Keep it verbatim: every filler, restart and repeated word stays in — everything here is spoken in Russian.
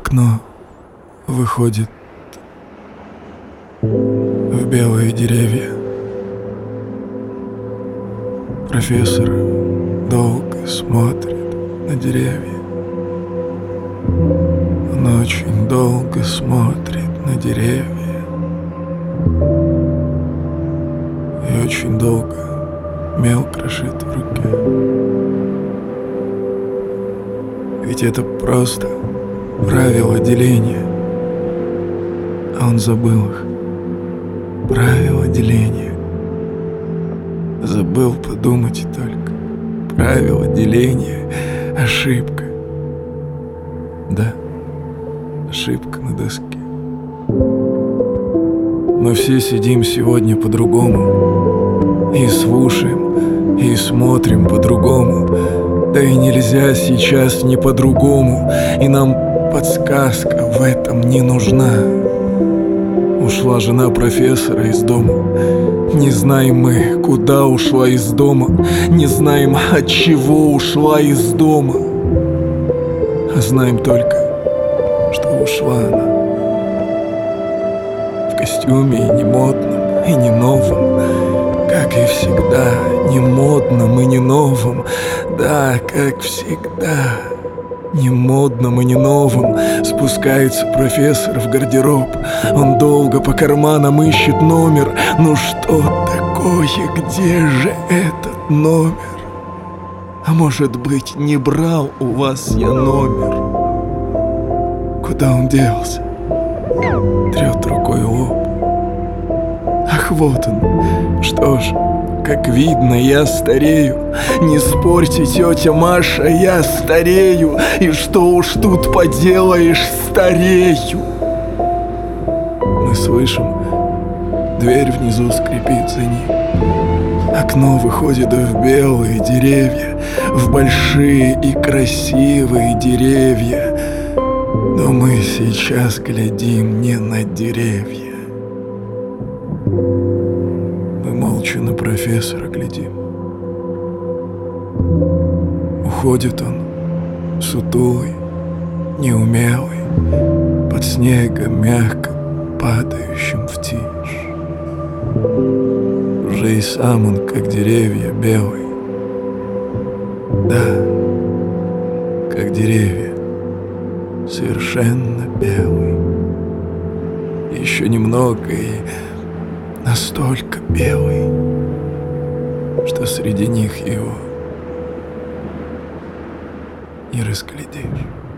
окно выходит в белые деревья. Профессор долго смотрит на деревья. Он очень долго смотрит на деревья. И очень долго мел крошит в руке. Ведь это просто правила деления, а он забыл их. Правила деления. Забыл подумать только. Правила деления. Ошибка. Да, ошибка на доске. Мы все сидим сегодня по-другому. И слушаем, и смотрим по-другому. Да и нельзя сейчас не по-другому. И нам подсказка в этом не нужна. Ушла жена профессора из дома. Не знаем мы, куда ушла из дома. Не знаем, от чего ушла из дома. А знаем только, что ушла она в костюме и не модном, и не новом. Как и всегда, не модным и не новым. Да, как всегда, не модным и не новым. Спускается профессор в гардероб. Он долго по карманам ищет номер. Ну что такое, где же этот номер? А может быть, не брал у вас я номер? Куда он делся? Трет рукой лоб. Ах, вот он. Что ж, как видно, я старею. Не спорьте, тетя Маша, я старею. И что уж тут поделаешь, старею. Мы слышим, дверь внизу скрипит за ним. Окно выходит в белые деревья, в большие и красивые деревья. Но мы сейчас глядим не на деревья. Мы молча на профессора глядим. Уходит он, сутулый, неумелый, под снегом мягко падающим в тишь. Уже и сам он, как деревья, белый. Да, как деревья, совершенно белый. Еще немного и настолько белый, что среди них его не разглядишь.